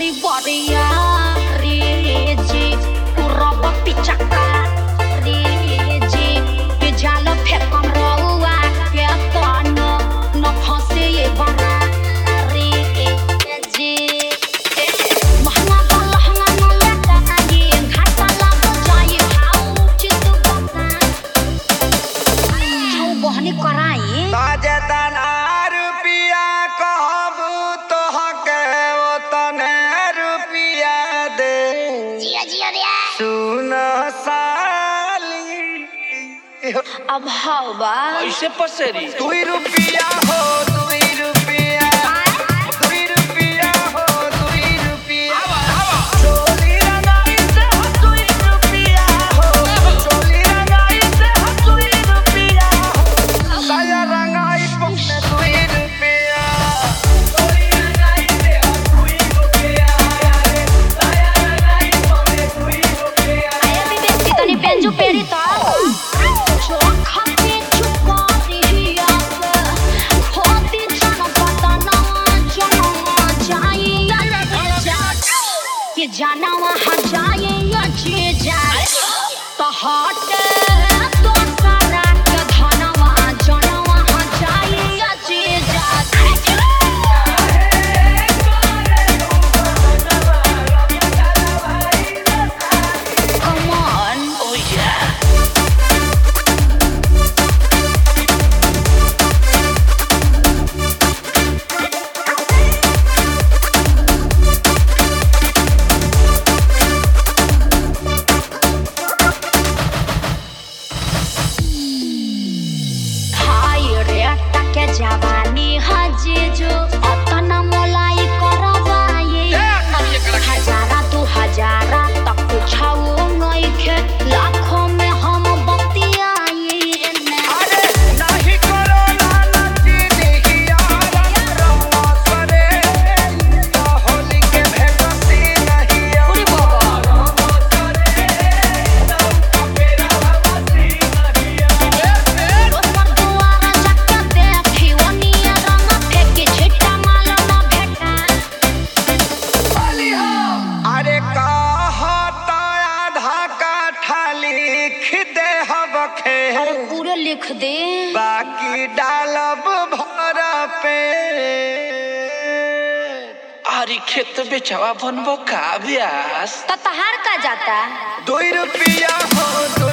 बरिया रे जी रब पिचका रे जी के जाल फेकम रउआ के तन न फंसे ये बरा रे जी महंगा का लहंगा न लेता ये घाटा लाग जाए हाउ चित बता छौ बहनी कराई ताजेदाना रुपिया कहब तोहके ओतने रुपिया दे जिया जिया रे सुन साली अब हवा ऐसे पसेरी 2 रुपिया हो 2 रुपिया 2 रुपिया हो 2 रुपिया चोली रंगाई से 2 रुपिया हो चोली रंगाई से 2 रुपिया हो साया रंगाई पकने 2 रुपिया चोली रंगाई से 2 रुपिया रे साया रंगाई पकने 2 रुपिया आया भी बेटी तनी बेंजू पेरी तो चोखा पे चुका दिया खोती जानो पता ना जाए ये जाना वहाँ जाए या जे जाए तो हट तो सारा के धना वहाँ जाना वहाँ जाए या जे जाए Come on. Oh yeah. हाय रे टके जवानी हजे जो अतना मोलाई करवाए हजारा तू हजारा तक छाओ नहीं खे लाखों में हम बतियाए अरे नहीं करो लालच देखिया रंग करे तो होली के भेटती नहीं अरे बाबा रंग करे तो मेरा भगवती नहीं दोसर दुआरा जाके देखी ओनिया रंग फेंके छिट्टा माल न भेटा अरे कहता आधा काठा लिख दे हबखे अरे पूरे लिख दे बाकी डालब भर पे आरी खेत बेचावा बनबो का ब्यास तो तहार का जाता 2 रुपिया हो 2